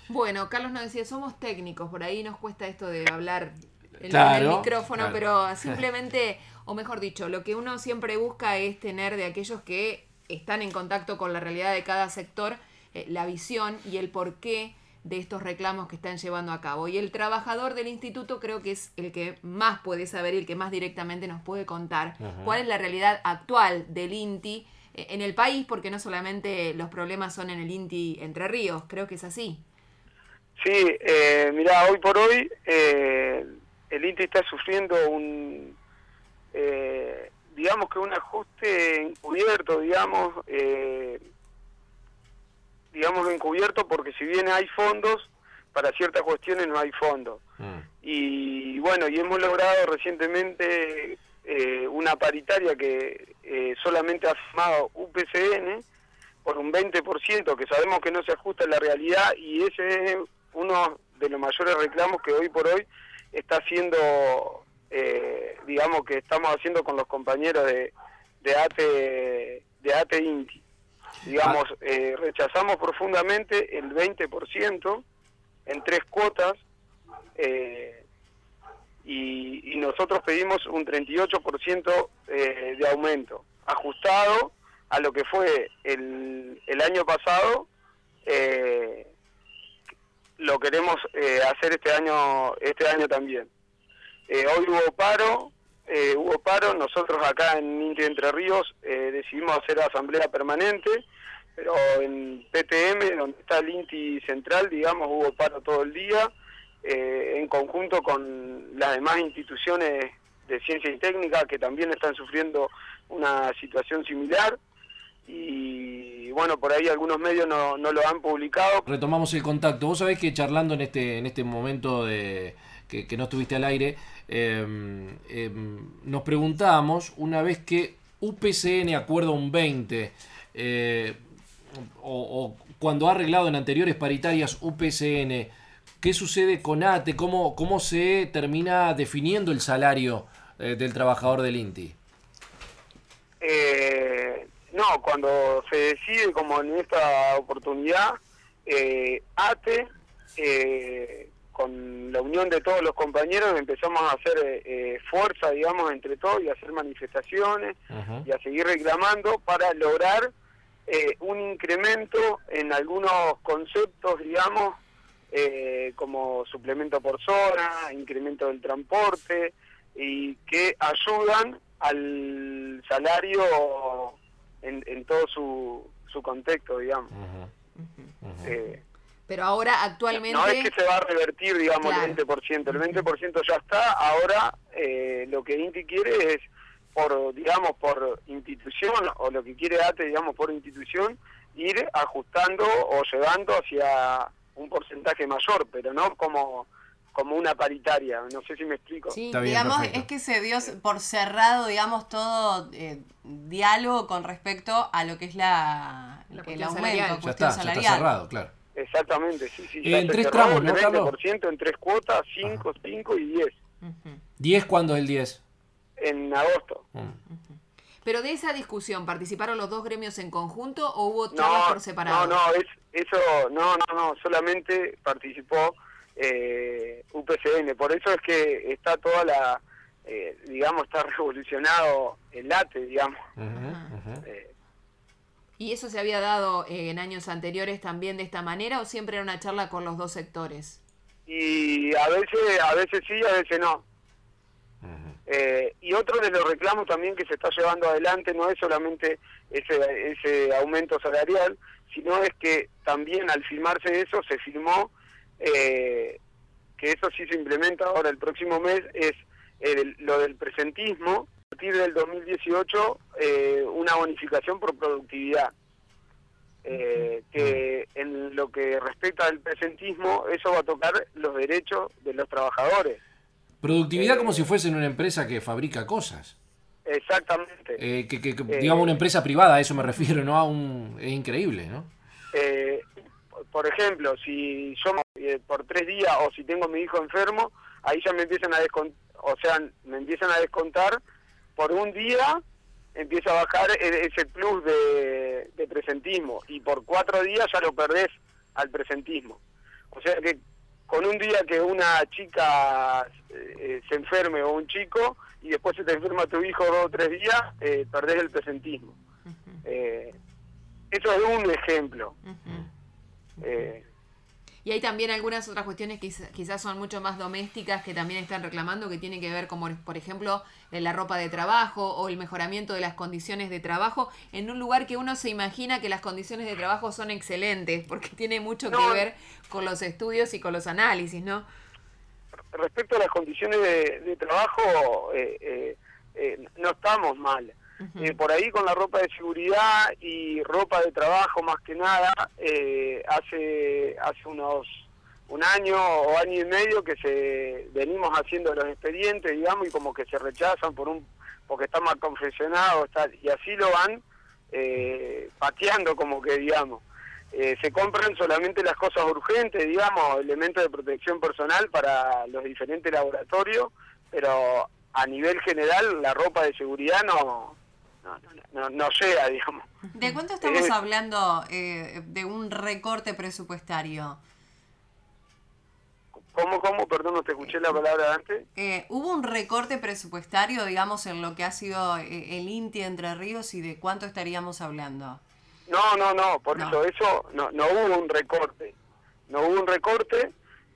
Bueno, Carlos nos decía, somos técnicos, por ahí nos cuesta esto de hablar en el micrófono, claro. pero simplemente, o mejor dicho, lo que uno siempre busca es tener de aquellos que están en contacto con la realidad de cada sector, la visión y el porqué de estos reclamos que están llevando a cabo. Y el trabajador del instituto creo que es el que más puede saber y el que más directamente nos puede contar cuál es la realidad actual del INTI en el país, porque no solamente los problemas son en el INTI Entre Ríos, creo que es así. Sí, mirá, hoy por hoy el INTI está sufriendo digamos que un ajuste encubierto, digámoslo encubierto, porque si bien hay fondos, para ciertas cuestiones no hay fondos. Y bueno, y hemos logrado recientemente una paritaria que solamente ha firmado UPCN por un 20%, que sabemos que no se ajusta a la realidad, y ese es uno de los mayores reclamos que hoy por hoy está haciendo, digamos que estamos haciendo con los compañeros de ATE INTI. Digamos, rechazamos profundamente el 20% en 3 cuotas, y nosotros pedimos un 38% de aumento, ajustado a lo que fue el año pasado. Lo queremos hacer este año también. Hoy hubo paro, nosotros acá en INTI Entre Ríos decidimos hacer asamblea permanente, pero en PTM, donde está el INTI central, digamos, hubo paro todo el día, en conjunto con las demás instituciones de ciencia y técnica que también están sufriendo una situación similar. Y bueno, por ahí algunos medios no lo han publicado. Retomamos el contacto. Vos sabés que charlando en este momento que no estuviste al aire, nos preguntábamos, una vez que UPCN acuerda un 20, o cuando ha arreglado en anteriores paritarias UPCN, ¿qué sucede con ATE? ¿Cómo se termina definiendo el salario del trabajador del INTI? No, cuando se decide, como en esta oportunidad, ATE, con la unión de todos los compañeros, empezamos a hacer fuerza, digamos, entre todos, y a hacer manifestaciones, y a seguir reclamando para lograr un incremento en algunos conceptos, digamos, como suplemento por zona, incremento del transporte, y que ayudan al salario en todo su contexto, digamos. Pero ahora actualmente... No es que se va a revertir, digamos, claro, el 20%. El 20% ya está. Ahora lo que INTI quiere es, por institución, o lo que quiere ATE, digamos, por institución, ir ajustando o llevando hacia un porcentaje mayor, pero no como una paritaria. No sé si me explico. Sí, Está bien, digamos, perfecto. es que se dio por cerrado, digamos, todo diálogo con respecto a lo que es el aumento, salarial. cuestión Ya salarial. está cerrado, claro. Exactamente, sí. En 3 tramos, ¿no, Carlos? 20% en 3 cuotas, 5 y 10. 10, ¿cuándo es el 10? En agosto. Pero de esa discusión, ¿participaron los dos gremios en conjunto o hubo charlas por separado? No, solamente participó UPCN. Por eso es que está toda está revolucionado el ATE, digamos. ¿Y eso se había dado en años anteriores también de esta manera o siempre era una charla con los dos sectores? Y a veces sí, a veces no. Y otro de los reclamos también que se está llevando adelante no es solamente ese aumento salarial, sino es que también al firmarse eso, se firmó, que eso sí se implementa ahora el próximo mes, es lo del presentismo. A partir del 2018, una bonificación por productividad. Que en lo que respecta al presentismo, eso va a tocar los derechos de los trabajadores. Productividad como si fuese en una empresa que fabrica cosas. Exactamente. Digamos una empresa privada, a eso me refiero, ¿no? Es increíble, ¿no? Por ejemplo, si yo por 3 días, o si tengo a mi hijo enfermo, ahí ya me empiezan a descontar por un día, empieza a bajar ese plus de presentismo, y por 4 días ya lo perdés al presentismo. O sea que con un día que una chica se enferme o un chico, y después se te enferma tu hijo 2 o 3 días, perdés el presentismo. Eso es un ejemplo. Y hay también algunas otras cuestiones que quizás son mucho más domésticas que también están reclamando, que tienen que ver como, por ejemplo, la ropa de trabajo o el mejoramiento de las condiciones de trabajo en un lugar que uno se imagina que las condiciones de trabajo son excelentes, porque tiene mucho que ver con los estudios y con los análisis, ¿no? Respecto a las condiciones de trabajo, no estamos mal. Por ahí con la ropa de seguridad y ropa de trabajo más que nada, hace un año o año y medio que venimos haciendo los expedientes, digamos, y como que se rechazan porque está mal confeccionado, y así lo van pateando, como que digamos. Se compran solamente las cosas urgentes, digamos, elementos de protección personal para los diferentes laboratorios, pero a nivel general la ropa de seguridad no llega, digamos. ¿De cuánto estamos hablando de un recorte presupuestario? ¿Cómo? Perdón, no te escuché la palabra antes. ¿Hubo un recorte presupuestario, digamos, en lo que ha sido el INTI Entre Ríos, y de cuánto estaríamos hablando? No, eso no hubo un recorte. No hubo un recorte.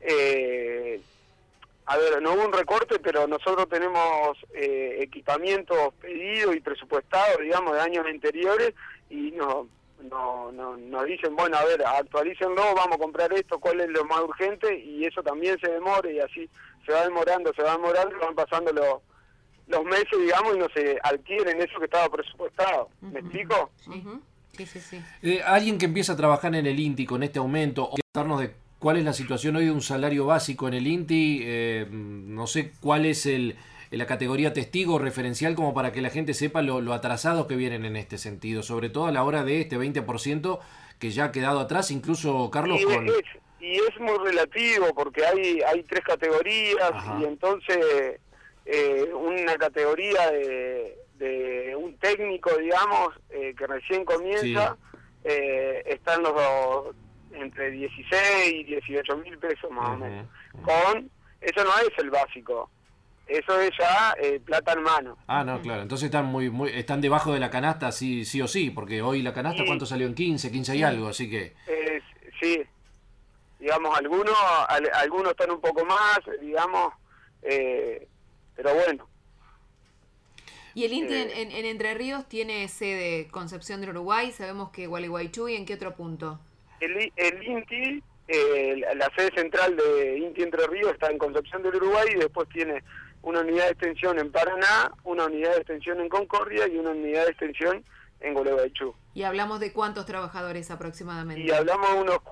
No hubo un recorte, pero nosotros tenemos equipamientos pedidos y presupuestados, digamos, de años anteriores, y nos dicen, bueno, a ver, actualícenlo, vamos a comprar esto, cuál es lo más urgente, y eso también se demora, y así se va demorando, van pasando los meses, digamos, y no se adquieren eso que estaba presupuestado. ¿Me explico? Sí. Alguien que empieza a trabajar en el INTI con este aumento, o contarnos de cuál es la situación hoy de un salario básico en el INTI, no sé cuál es la categoría testigo referencial, como para que la gente sepa lo atrasados que vienen en este sentido, sobre todo a la hora de este 20% que ya ha quedado atrás, incluso Carlos. Y es muy relativo, porque hay 3 categorías. Ajá. Y entonces una categoría de un técnico, digamos, que recién comienza, sí, están los entre 16 y 18 mil pesos más o menos. Eso no es el básico, eso es ya plata en mano. No, claro, entonces están debajo de la canasta sí o sí, porque hoy la canasta, ¿cuánto salió? En 15 y algo, así que... Sí, digamos, algunos están un poco más, digamos, pero bueno. ¿Y el INTI en Entre Ríos tiene sede Concepción del Uruguay? Sabemos que Gualeguaychú, ¿y en qué otro punto? El INTI, la sede central de INTI Entre Ríos está en Concepción del Uruguay, y después tiene una unidad de extensión en Paraná, una unidad de extensión en Concordia y una unidad de extensión en Gualeguaychú. ¿Y hablamos de cuántos trabajadores aproximadamente? Y hablamos de unos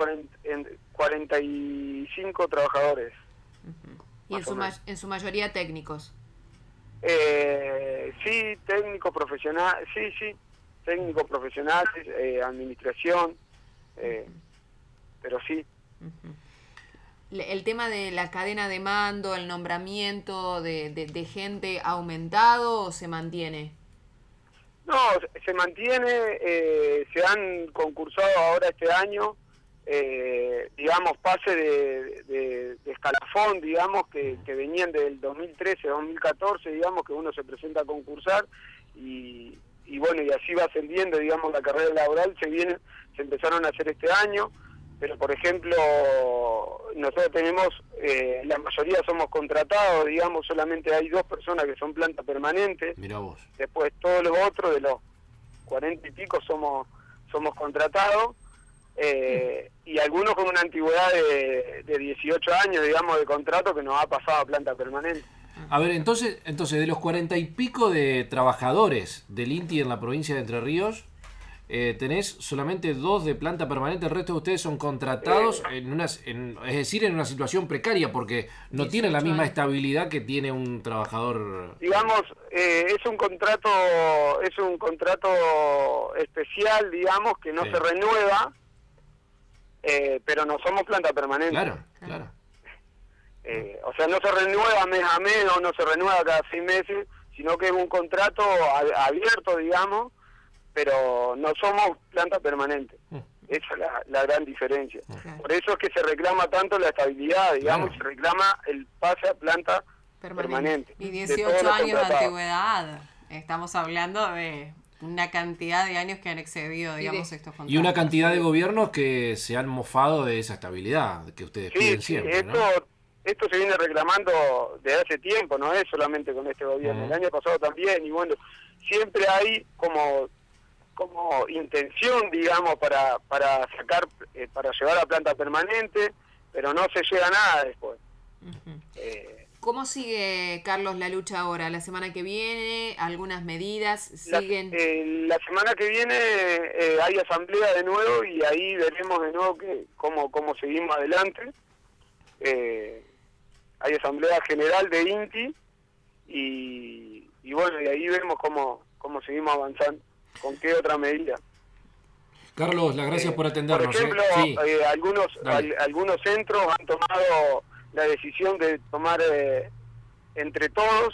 45 trabajadores. ¿Y en su mayoría técnicos? Sí, técnicos profesionales, técnicos profesionales, administración, pero sí. ¿El tema de la cadena de mando, el nombramiento de gente ha aumentado o se mantiene? No, se mantiene, se han concursado ahora este año, digamos, pase de escalafón, digamos, que venían del 2013, 2014, digamos, que uno se presenta a concursar, y bueno, y así va ascendiendo, digamos, la carrera laboral, se empezaron a hacer este año, pero por ejemplo, nosotros tenemos, la mayoría somos contratados, digamos, solamente hay 2 personas que son planta permanente. Mirá vos. Después todos los otros, de los 40 y pico, somos contratados, y algunos con una antigüedad de 18 años, digamos, de contrato, que nos ha pasado a planta permanente. A ver, entonces de los 40 y pico de trabajadores del INTI en la provincia de Entre Ríos, tenés solamente 2 de planta permanente, el resto de ustedes son contratados en una situación precaria, porque no tienen la misma estabilidad que tiene un trabajador. Digamos, es un contrato especial, digamos, que no se renueva, pero no somos planta permanente. Claro. O sea, no se renueva mes a mes, o no se renueva cada 6 meses, sino que es un contrato abierto, digamos, pero no somos planta permanente. Esa es la gran diferencia. Claro. Por eso es que se reclama tanto la estabilidad, digamos, se reclama el pase a planta permanente. Y de 18 todos los años de contratados. antigüedad. Estamos hablando de una cantidad de años que han excedido, digamos, estos contratos. Y una cantidad de gobiernos que se han mofado de esa estabilidad que ustedes piden siempre, ¿no? Esto se viene reclamando desde hace tiempo, no es solamente con este gobierno. El año pasado también, y bueno, siempre hay como intención, digamos, para sacar, para llevar a planta permanente, pero no se llega a nada después. ¿Cómo sigue, Carlos, la lucha ahora? ¿La semana que viene? ¿Algunas medidas siguen? La semana que viene hay asamblea de nuevo y ahí veremos de nuevo cómo seguimos adelante. Hay asamblea general de INTI y bueno, y ahí vemos cómo seguimos avanzando, con qué otra medida. Carlos, las gracias por atendernos. Por ejemplo, Sí. algunos centros han tomado la decisión de tomar entre todos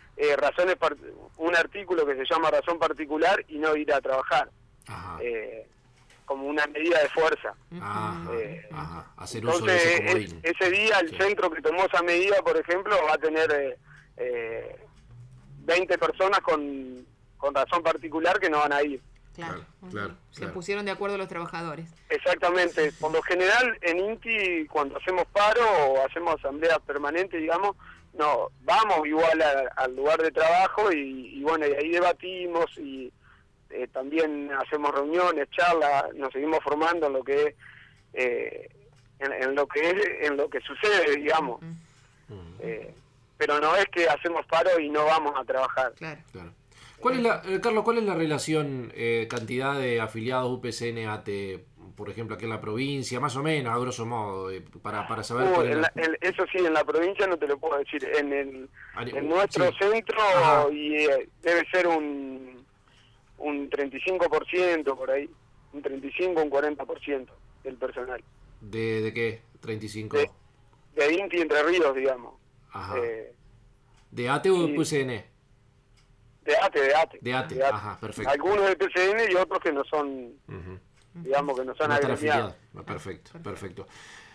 un artículo que se llama razón particular y no ir a trabajar. Ajá. Como una medida de fuerza. Ajá. Hacer uso de Entonces, ese comodín. ese día el centro que tomó esa medida, por ejemplo, va a tener 20 personas con razón particular que no van a ir. Claro. Claro. Se pusieron de acuerdo los trabajadores. Exactamente. Por lo general, en INTI, cuando hacemos paro o hacemos asamblea permanente, digamos, no vamos igual al lugar de trabajo y bueno, y ahí debatimos y también hacemos reuniones, charlas, nos seguimos formando en lo que es en lo que sucede, digamos. Pero no es que hacemos paro y no vamos a trabajar. Claro. Carlos, ¿cuál es la relación cantidad de afiliados UPCN-ATE, por ejemplo, aquí en la provincia, más o menos, a grosso modo, para saber cuál es eso sí, en la provincia no te lo puedo decir. En nuestro sí. centro Ajá. Debe ser un 35% por ahí, un 35, un 40% del personal. ¿De qué? 35. De INTI Entre Ríos, digamos. Ajá. ¿De ATE o de UPCN? De ATE. De ATE, ajá, perfecto. Algunos de PCN y otros que no son, digamos, que no son No están agremiados. afiliados. Perfecto.